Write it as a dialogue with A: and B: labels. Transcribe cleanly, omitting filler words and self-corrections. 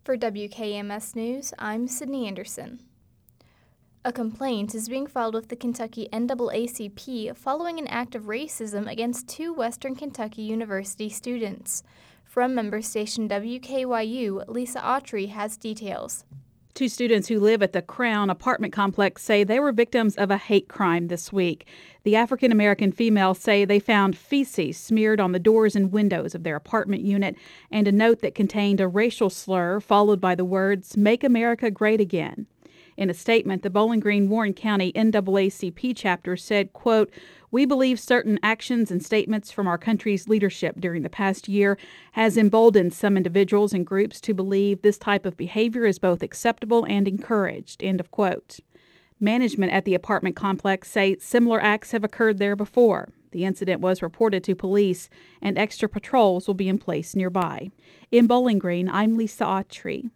A: For WKMS News, I'm Sydney Anderson. A complaint is being filed with the Kentucky NAACP following an act of racism against two Western Kentucky University students. From member station WKYU, Lisa Autry has details.
B: Two students who live at the Crown apartment complex say they were victims of a hate crime this week. The African-American females say they found feces smeared on the doors and windows of their apartment unit and a note that contained a racial slur followed by the words, "Make America Great Again." In a statement, the Bowling Green-Warren County NAACP chapter said, quote, "We believe certain actions and statements from our country's leadership during the past year has emboldened some individuals and groups to believe this type of behavior is both acceptable and encouraged," end of quote. Management at the apartment complex say similar acts have occurred there before. The incident was reported to police, and extra patrols will be in place nearby. In Bowling Green, I'm Lisa Autry,